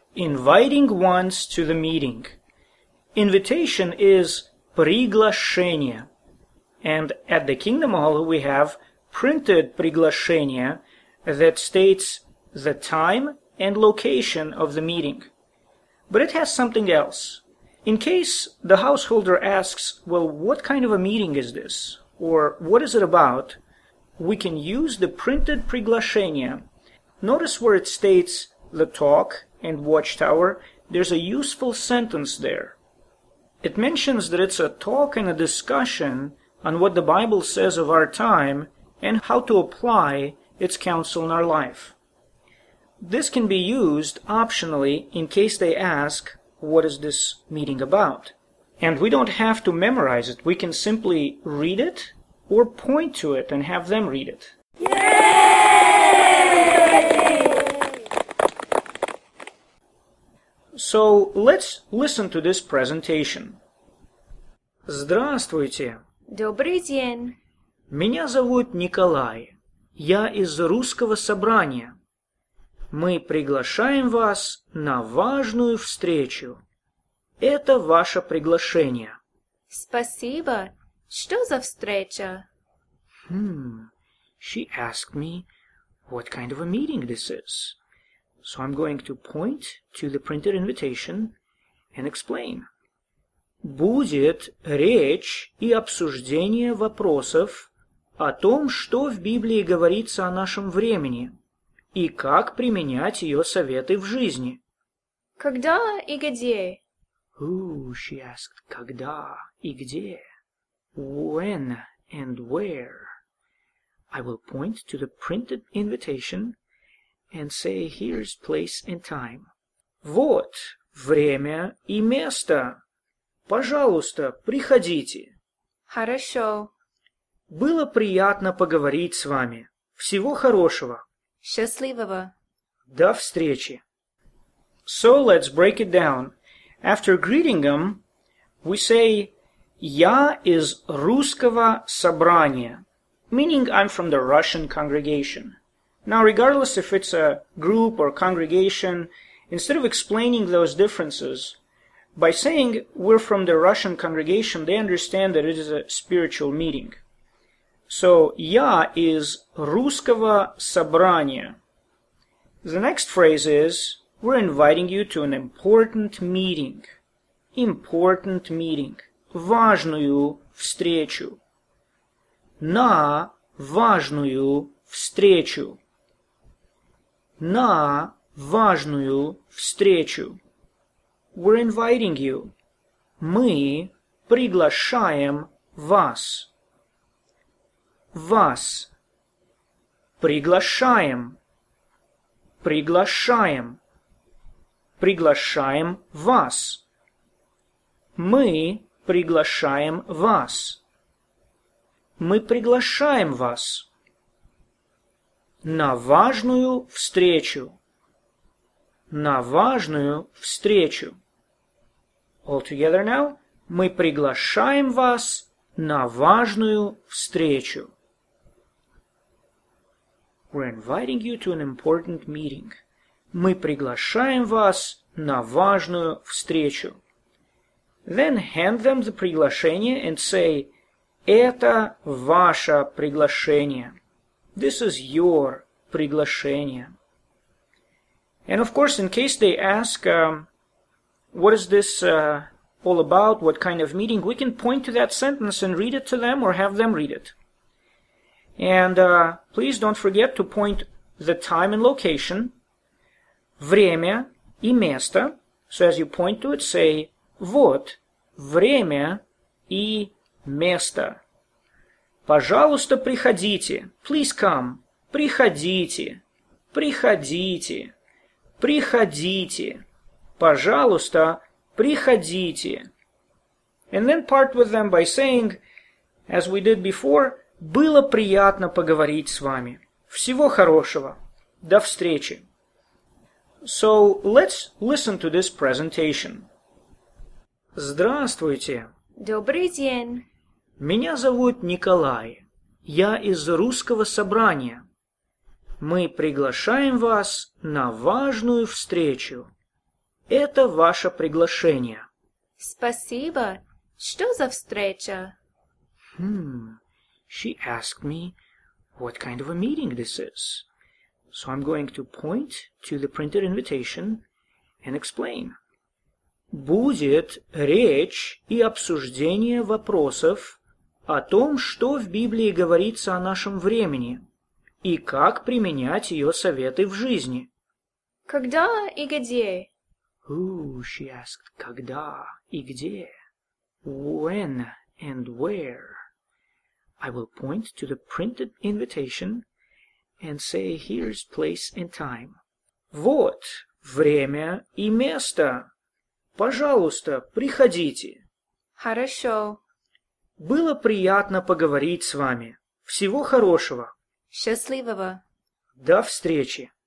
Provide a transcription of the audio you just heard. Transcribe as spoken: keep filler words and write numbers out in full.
inviting ones to the meeting. Invitation is приглашение. And at the Kingdom Hall we have printed приглашение that states the time and location of the meeting. But it has something else. In case the householder asks, well, what kind of a meeting is this? Or what is it about? We can use the printed приглашение. Notice where it states the talk and watchtower, there's a useful sentence there. It mentions that it's a talk and a discussion on what the Bible says of our time and how to apply its counsel in our life. This can be used optionally in case they ask, what is this meeting about? And we don't have to memorize it. We can simply read it or point to it and have them read it. So let's listen to this presentation. Здравствуйте. Добрый день. Меня зовут Николай. Я из Русского собрания. Мы приглашаем вас на важную встречу. Это ваше приглашение. Спасибо. Что за встреча? Hmm. She asked me what kind of a meeting this is. So I'm going to point to the printed invitation and explain. Будет речь и обсуждение вопросов о том, что в Библии говорится о нашем времени и как применять ее советы в жизни. Когда и где? Ooh, she asked, когда и где? When and where? I will point to the printed invitation and say, here's place and time. Вот время и место. Пожалуйста, приходите. Хорошо. Было приятно поговорить с вами. Всего хорошего. Счастливого. До встречи. So let's break it down. After greeting them, we say, Я из русского собрания, meaning I'm from the Russian congregation. Now, regardless if it's a group or congregation, instead of explaining those differences, by saying we're from the Russian congregation, they understand that it is a spiritual meeting. So, я из русского собрания. The next phrase is, we're inviting you to an important meeting. Important meeting. Важную встречу. На важную встречу. На важную встречу. We're inviting you. Мы приглашаем вас. Вас. Приглашаем. Приглашаем. Приглашаем вас. Мы приглашаем вас. Мы приглашаем вас. На важную встречу. На важную встречу. All together now. Мы приглашаем вас на важную встречу. We're inviting you to an important meeting. Мы приглашаем вас на важную встречу. Then hand them the приглашение and say, это ваше приглашение. This is your приглашение. And of course, in case they ask, um, what is this uh, all about, what kind of meeting, we can point to that sentence and read it to them or have them read it. And uh, please don't forget to point the time and location, время и место. So as you point to it, say, вот, время и место. Пожалуйста, приходите. Please come. Приходите. Приходите. Приходите. Пожалуйста, приходите. And then part with them by saying, as we did before, было приятно поговорить с вами. Всего хорошего. До встречи. So let's listen to this presentation. Здравствуйте. Добрый день. Меня зовут Николай. Я из Русского собрания. Мы приглашаем вас на важную встречу. Это ваше приглашение. Спасибо. Что за встреча? Hmm. She asked me what kind of a meeting this is. So I'm going to point to the printed invitation and explain. Будет речь и обсуждение вопросов о том, что в Библии говорится о нашем времени и как применять ее советы в жизни. Когда и где? Ooh, she asked, когда и где? When and where? I will point to the printed invitation and say, here's place and time. Вот время и место. Пожалуйста, приходите. Хорошо. Было приятно поговорить с вами. Всего хорошего. Счастливого. До встречи.